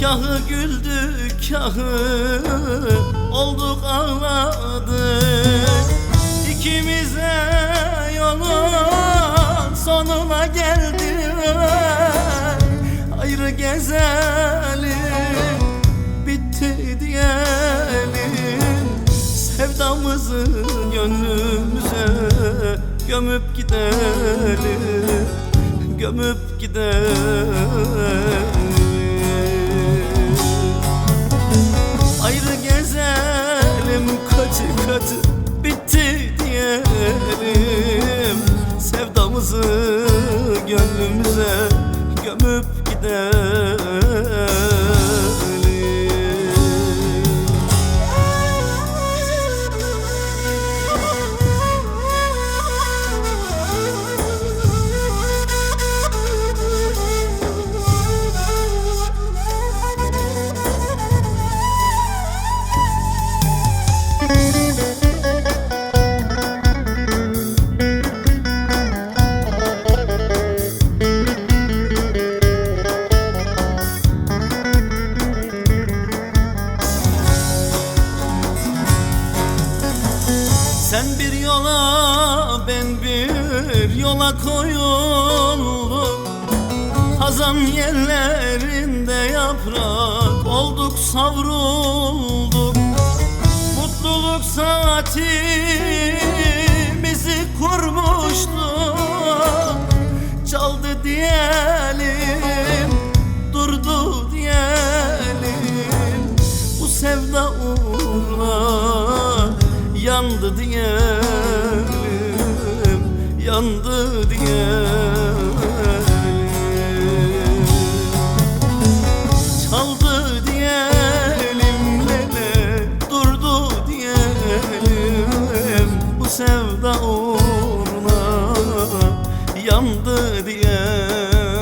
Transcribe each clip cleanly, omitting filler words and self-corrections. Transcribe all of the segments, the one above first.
Kahı güldük, kahı olduk, ağladık. İkimize yolun sonuna geldik. Ayrı gezelim, bitti diyelim. Sevdamızı gönlümüze gömüp gidelim, gömüp gidelim. Ayrı gezelim, katı katı bitti diyelim. Sevdamızı gönlümüze gömüp gidelim. Sen bir yola, ben bir yola koyulduk. Hazan yerlerinde yaprak olduk, savrulduk. Mutluluk saatimizi kurmuştuk. Çaldı diyelim, durdu diyelim. Bu sevda uğruna yandı diyelim, yandı diyelim. Çaldı diyelim, lele durdu diyelim. Bu sevda uğruna yandı diyelim.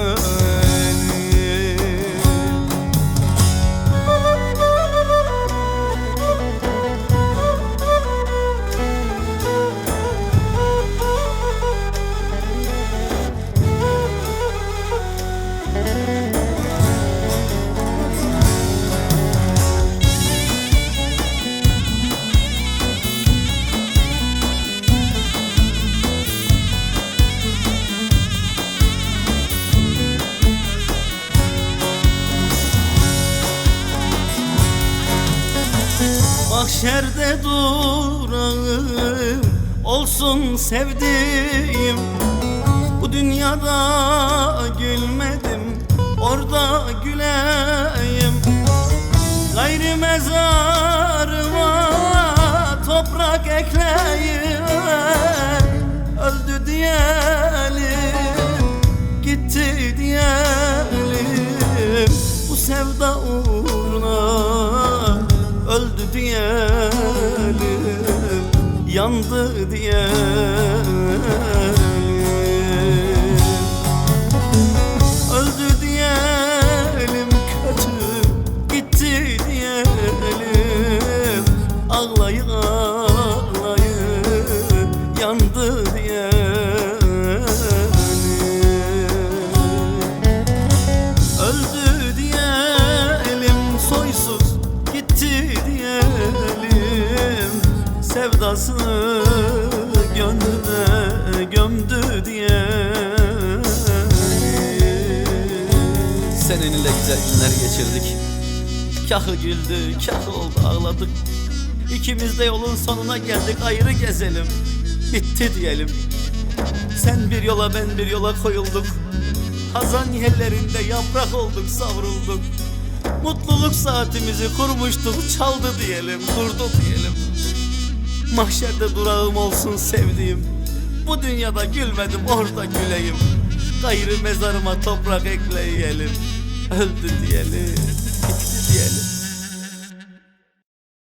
Mahşerde durağım olsun sevdiğim. Bu dünyada gülmedim, orada güleyim. Gayrı mezarıma toprak ekleyim. Öldü diyelim, gitti diyelim. Bu sevda uğruna öldü diyelim, yandı diyelim. Öldü diyelim, kaçıp gitti diyelim. Ağlayıp ağlayıp yandı diyelim. Öldü diyelim, soysuz gitti diyelim. Sevdasını gönlüne gömdü diyelim. Seninle güzel günler geçirdik. Kahı güldü, kahı oldu, ağladık. İkimiz de yolun sonuna geldik, ayrı gezelim, bitti diyelim. Sen bir yola, ben bir yola koyulduk. Hazan yerlerinde yaprak olduk, savrulduk. Mutluluk saatimizi kurmuştuk, çaldı diyelim, kurdu diyelim. Mahşerde durağım olsun sevdiğim. Bu dünyada gülmedim, orada güleyim. Gayrı mezarıma toprak ekleyelim. Öldü diyelim, bitti diyelim.